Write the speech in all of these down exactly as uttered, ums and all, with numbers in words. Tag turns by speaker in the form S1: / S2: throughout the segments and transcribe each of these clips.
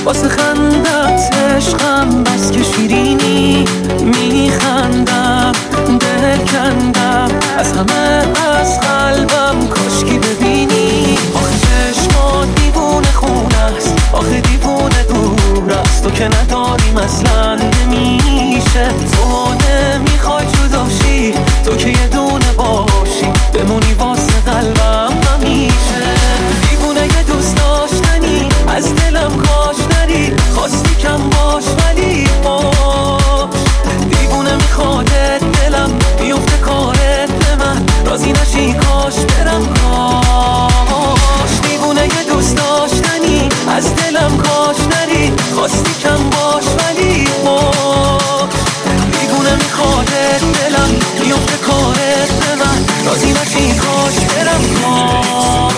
S1: واسه خندت عشقم بس که شیرینی میخندم، دل کندم از همه از قلبم، کاشکی ببینی. آخه چشمات دیوونه خونه است، آخه دیوونه دور است، تو که نداریم اصلا نمیشه. تو نمیخوای جداشی، تو که یه دونه باشی، بمونی واسه قلبم همیشه. دیوونه یه دوست داشتنی، از دلم کاش نری، خواستی کم باش ولی باش. دیوونه میخوادت دلم، بیفته کارت به من، راضی نشی کاش برم کاش. دیوونه یه دوست داشتنی، از دلم کاش نری، خواستی کم باش ولی باش. دیوونه میخوادت دلم، بیفته کارت به من، راضی نشی کاش برم کاش.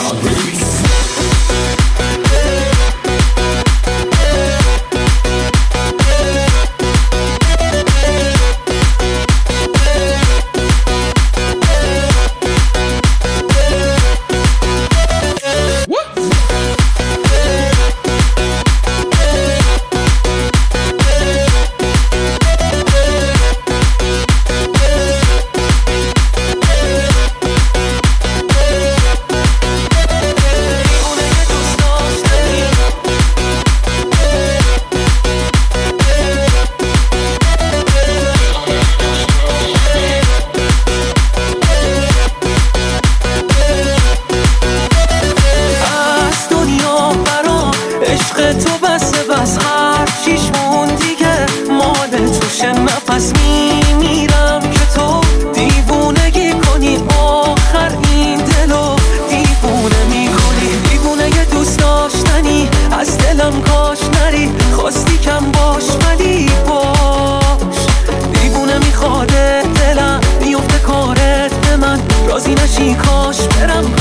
S1: عشق تو بسه بس هر چیش مون دیگه مال توشه. نفس میمیرم که تو دیوونگی کنی، آخر این دلو دیوونه میکنی. دیوونه یه دوست داشتنی، از دلم کاش نری، خواستی کم باش ولی باش. دیوونه میخواده دلم، بیفته کارت به من، راضی نشی کاش برم